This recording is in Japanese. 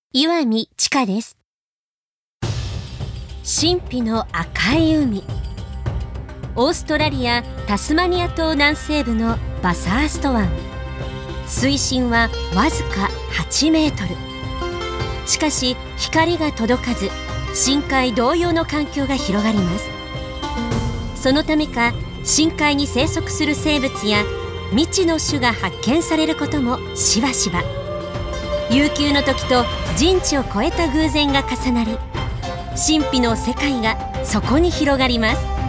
岩見千佳です。神秘の赤い海。オーストラリア・タスマニア島南西部のバサースト湾。水深はわずか8メートル。しかし光が届かず、深海同様の環境が広がります。そのためか、深海に生息する生物や未知の種が発見されることもしばしば。悠久の時と人知を超えた偶然が重なり、神秘の世界がそこに広がります。